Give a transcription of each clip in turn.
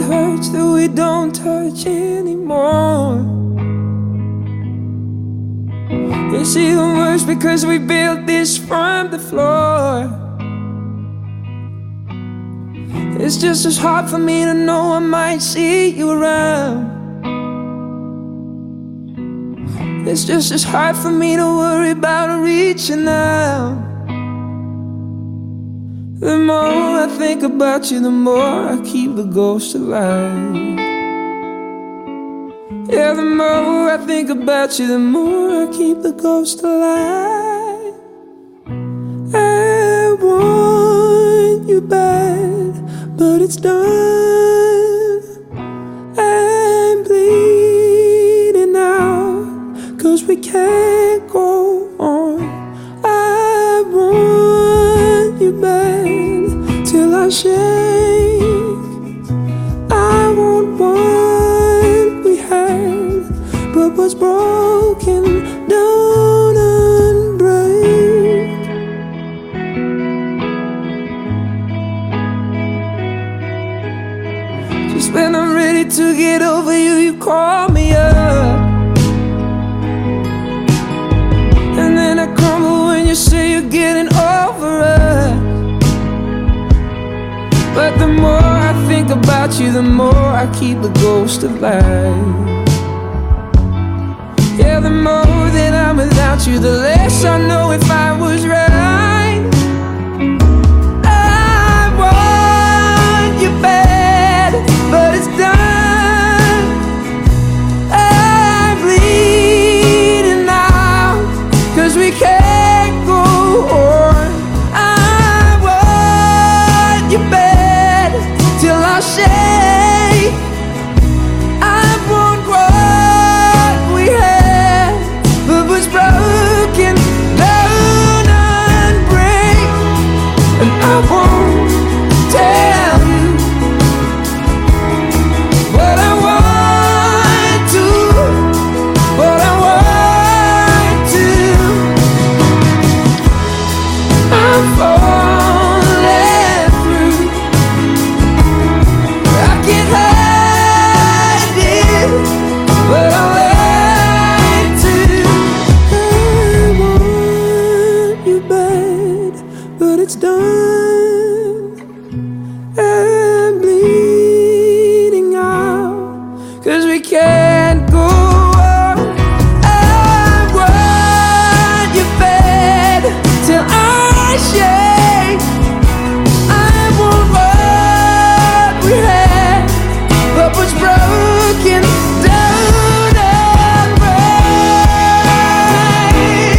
hurts that we don't touch anymore. It's even worse because we built this from the floor. It's just as hard for me to know I might see you around. It's just as hard for me to worry about reaching out. The more I think about you, the more I keep the ghost alive. Yeah, the more I think about you, the more I keep the ghost alive. I want you bad, but it's done. I'm bleeding out, 'cause we can't go on. I want you bad till I shake. I want what we had, but what's broken don't unbreak. Just when I'm ready to get over you, you call me up. And then I crumble when you say you're getting over us. But the more I think about you, the more I keep the ghost alive. Yeah, the more that I'm without you, the less I know if I was right. I want you bad, but it's done. I'm bleeding out, 'cause we can't go on. I want you bad till I shake. I want what we had, but what's broken don't unbreak. And I won't tell you what I want to, what I want to. I'm falling through. I can't hide it, but I like to. I want you bad, but it's done. I'm bleeding out, 'cause we can't go on. I want you bad till I shake. I want what we had, but what's broken don't unbreak.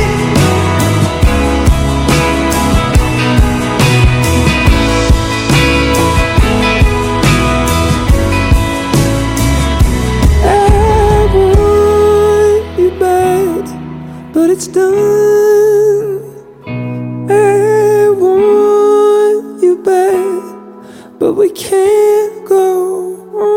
I want you bad, but it's done. I want you bad, but we can't go on.